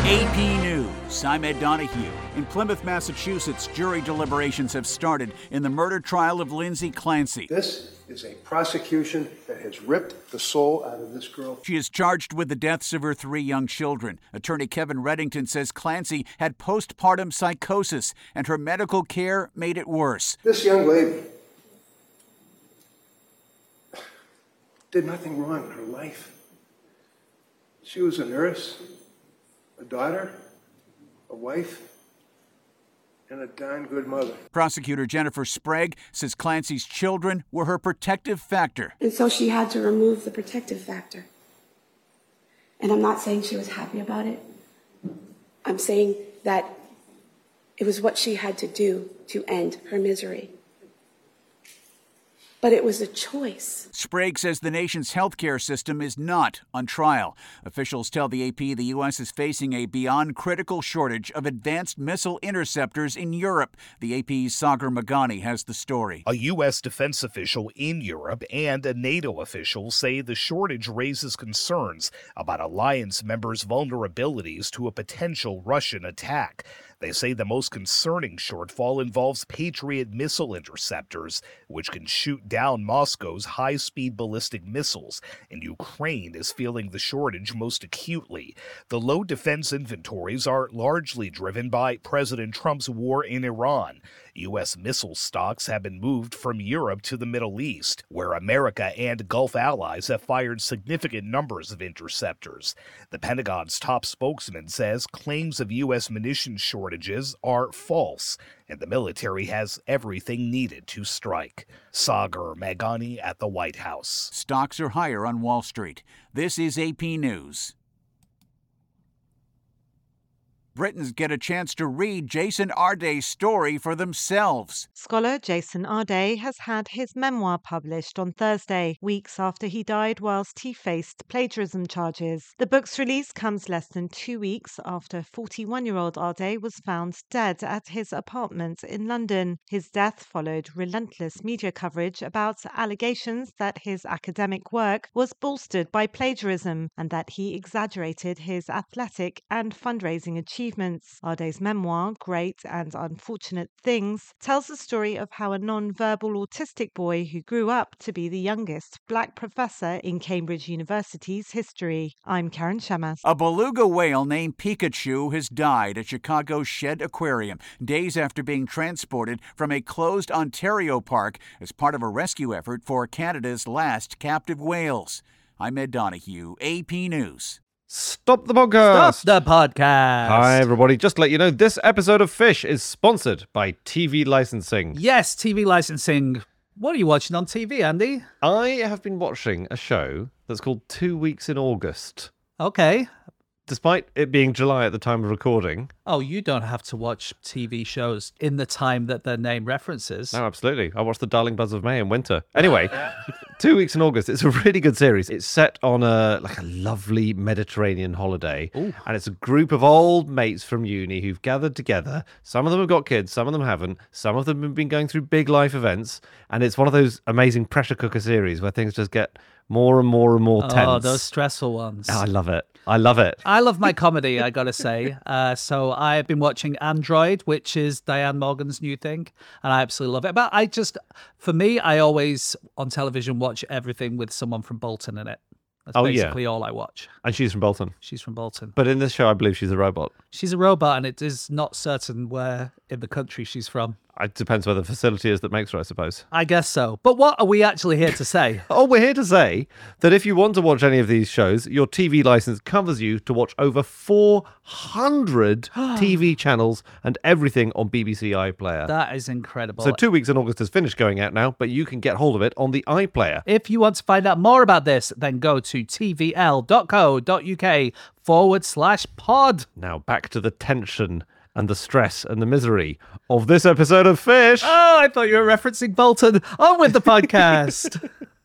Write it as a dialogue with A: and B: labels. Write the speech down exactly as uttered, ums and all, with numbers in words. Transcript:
A: A P News, I'm Ed Donahue. In Plymouth, Massachusetts, jury deliberations have started in the murder trial of Lindsay Clancy.
B: This is a prosecution that has ripped the soul out of this girl.
A: She is charged with the deaths of her three young children. Attorney Kevin Reddington says Clancy had postpartum psychosis, and her medical care made it worse.
B: This young lady did nothing wrong in her life. She was a nurse, a daughter, a wife, and a darn good mother.
A: Prosecutor Jennifer Sprague says Clancy's children were her protective factor.
C: And so she had to remove the protective factor. And I'm not saying she was happy about it. I'm saying that it was what she had to do to end her misery. But it was a choice.
A: Sprague says the nation's healthcare system is not on trial. Officials tell the A P the U S is facing a beyond critical shortage of advanced missile interceptors in Europe. The A P's Sagar Meghani has the story.
D: A U S defense official in Europe and a NATO official say the shortage raises concerns about alliance members' vulnerabilities to a potential Russian attack. They say the most concerning shortfall involves Patriot missile interceptors, which can shoot down Moscow's high-speed ballistic missiles, and Ukraine is feeling the shortage most acutely. The low defense inventories are largely driven by President Trump's war in Iran. U S missile stocks have been moved from Europe to the Middle East, where America and Gulf allies have fired significant numbers of interceptors. The Pentagon's top spokesman says claims of U S munitions shortages are false, and the military has everything needed to strike. Sagar Meghani at the White House.
A: Stocks are higher on Wall Street. This is A P News. Britons get a chance to read Jason Arday's story for themselves.
E: Scholar Jason Arday has had his memoir published on Thursday, weeks after he died whilst he faced plagiarism charges. The book's release comes less than two weeks after forty-one-year-old Arday was found dead at his apartment in London. His death followed relentless media coverage about allegations that his academic work was bolstered by plagiarism and that he exaggerated his athletic and fundraising achievements. Arday's memoir, Great and Unfortunate Things, tells the story of how a non-verbal autistic boy who grew up to be the youngest black professor in Cambridge University's history. I'm Karen Shamas.
A: A beluga whale named Pikachu has died at Chicago's Shedd Aquarium days after being transported from a closed Ontario park as part of a rescue effort for Canada's last captive whales. I'm Ed Donahue, A P News.
F: Stop the podcast!
G: Stop the podcast!
F: Hi, everybody. Just to let you know, this episode of Fish is sponsored by T V licensing.
G: Yes, T V licensing. What are you watching on T V, Andy?
F: I have been watching a show that's called Two Weeks in August.
G: Okay.
F: Despite it being July at the time of recording.
G: Oh, you don't have to watch T V shows in the time that their name references.
F: No, absolutely. I watched The Darling Buzz of May in winter. Anyway, Two Weeks in August. It's a really good series. It's set on a like a lovely Mediterranean holiday.
G: Ooh.
F: And it's a group of old mates from uni who've gathered together. Some of them have got kids, some of them haven't. Some of them have been going through big life events. And it's one of those amazing pressure cooker series where things just get more and more and more tense.
G: Oh, those stressful ones.
F: Oh, I love it. I love it.
G: I love my comedy, I gotta say. Uh, so I've been watching Android, which is Diane Morgan's new thing, and I absolutely love it. But I just, for me, I always, on television, watch everything with someone from Bolton in it. That's
F: oh,
G: basically
F: yeah.
G: all I watch.
F: And she's from Bolton.
G: She's from Bolton.
F: But in this show, I believe she's a robot.
G: She's a robot, and it is not certain where in the country she's from.
F: It depends where the facility is that makes her, I suppose.
G: I guess so. But what are we actually here to say?
F: Oh, we're here to say that if you want to watch any of these shows, your T V license covers you to watch over four hundred T V channels and everything on B B C iPlayer.
G: That is incredible.
F: So Two Weeks in August has finished going out now, but you can get hold of it on the iPlayer.
G: If you want to find out more about this, then go to tvl.co.uk forward slash pod.
F: Now back to the tension and the stress and the misery of this episode of Fish.
G: Oh, I thought you were referencing Bolton. On with the podcast.